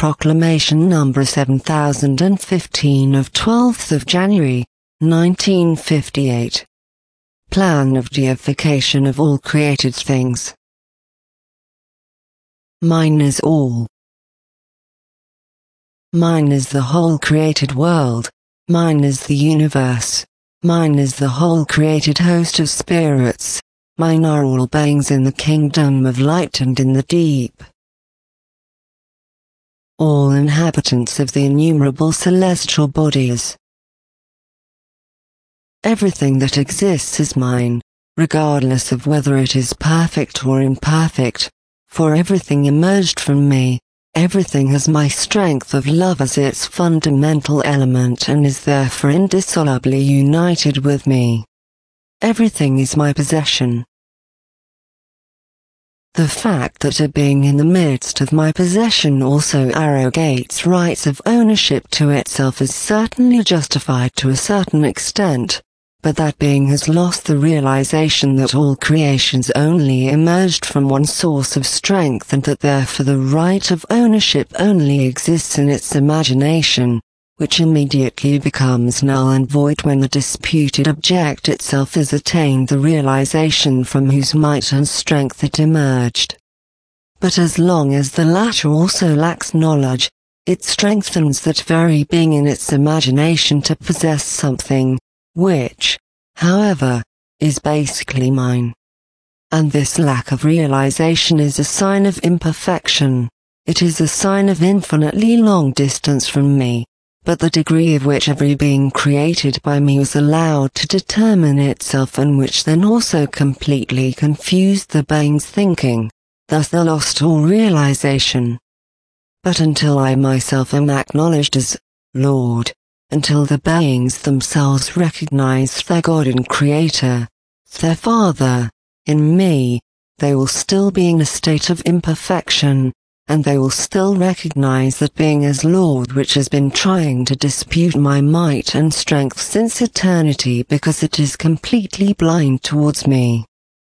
Proclamation number 7015 of 12th of January, 1958. Plan of deification of all created things. Mine is all. Mine is the whole created world. Mine is the universe. Mine is the whole created host of spirits. Mine are all beings in the kingdom of light and in the deep. All inhabitants of the innumerable celestial bodies. Everything that exists is mine, regardless of whether it is perfect or imperfect, for everything emerged from me. Everything has my strength of love as its fundamental element and is therefore indissolubly united with me. Everything is my possession. The fact that a being in the midst of my possession also arrogates rights of ownership to itself is certainly justified to a certain extent, but that being has lost the realization that all creations only emerged from one source of strength and that therefore the right of ownership only exists in its imagination, which immediately becomes null and void when the disputed object itself has attained the realization from whose might and strength it emerged. But as long as the latter also lacks knowledge, it strengthens that very being in its imagination to possess something, which, however, is basically mine. And this lack of realization is a sign of imperfection. It is a sign of infinitely long distance from me, but the degree of which every being created by me was allowed to determine itself and which then also completely confused the being's thinking, thus they lost all realization. But until I myself am acknowledged as Lord, until the beings themselves recognize their God and Creator, their Father, in me, they will still be in a state of imperfection, and they will still recognize that being as Lord which has been trying to dispute my might and strength since eternity because it is completely blind towards me.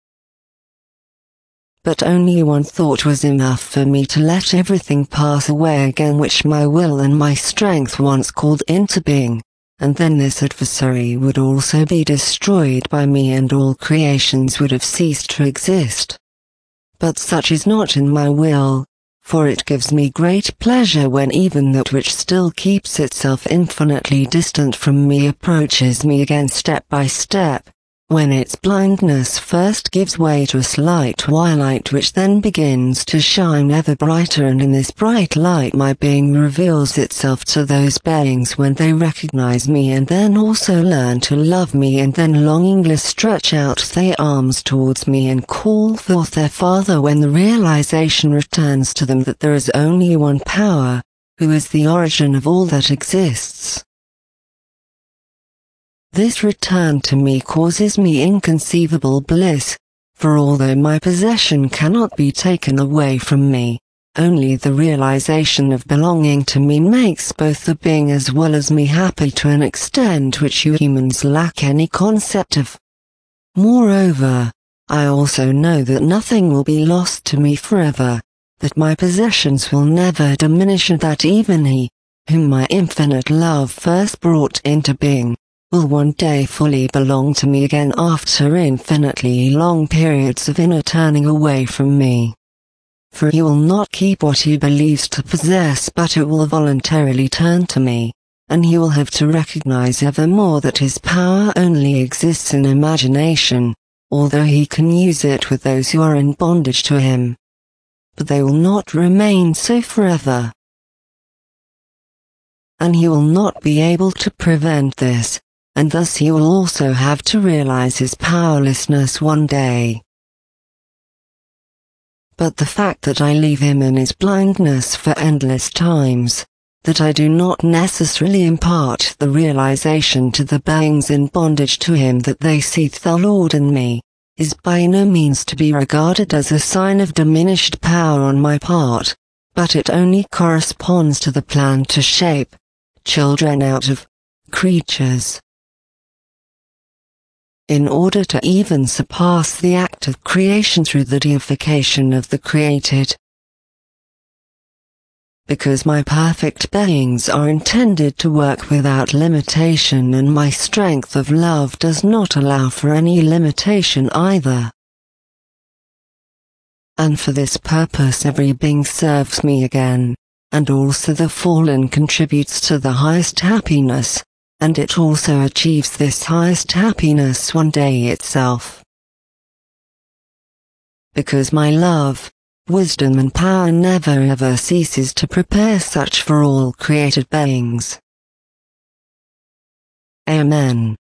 But only one thought was enough for me to let everything pass away again which my will and my strength once called into being, and then this adversary would also be destroyed by me and all creations would have ceased to exist. But such is not in my will, for it gives me great pleasure when even that which still keeps itself infinitely distant from me approaches me again step by step, when its blindness first gives way to a slight twilight which then begins to shine ever brighter, and in this bright light my being reveals itself to those beings when they recognize me and then also learn to love me and then longingly stretch out their arms towards me and call forth their Father when the realization returns to them that there is only one power, who is the origin of all that exists. This return to me causes me inconceivable bliss, for although my possession cannot be taken away from me, only the realization of belonging to me makes both the being as well as me happy to an extent which you humans lack any concept of. Moreover, I also know that nothing will be lost to me forever, that my possessions will never diminish and that even He, whom my infinite love first brought into being, will one day fully belong to me again after infinitely long periods of inner turning away from me. For He will not keep what He believes to possess, but it will voluntarily turn to me, and He will have to recognize evermore that His power only exists in imagination, although He can use it with those who are in bondage to Him. But they will not remain so forever. And He will not be able to prevent this, and thus He will also have to realize His powerlessness one day. But the fact that I leave Him in His blindness for endless times, that I do not necessarily impart the realization to the beings in bondage to Him that they see the Lord in me, is by no means to be regarded as a sign of diminished power on my part, but it only corresponds to the plan to shape children out of creatures. In order to even surpass the act of creation through the deification of the created, because my perfect beings are intended to work without limitation, and my strength of love does not allow for any limitation either. And for this purpose every being serves me again, and also the fallen contributes to the highest happiness, and it also achieves this highest happiness one day itself. Because my love, wisdom and power never ever ceases to prepare such for all created beings. Amen.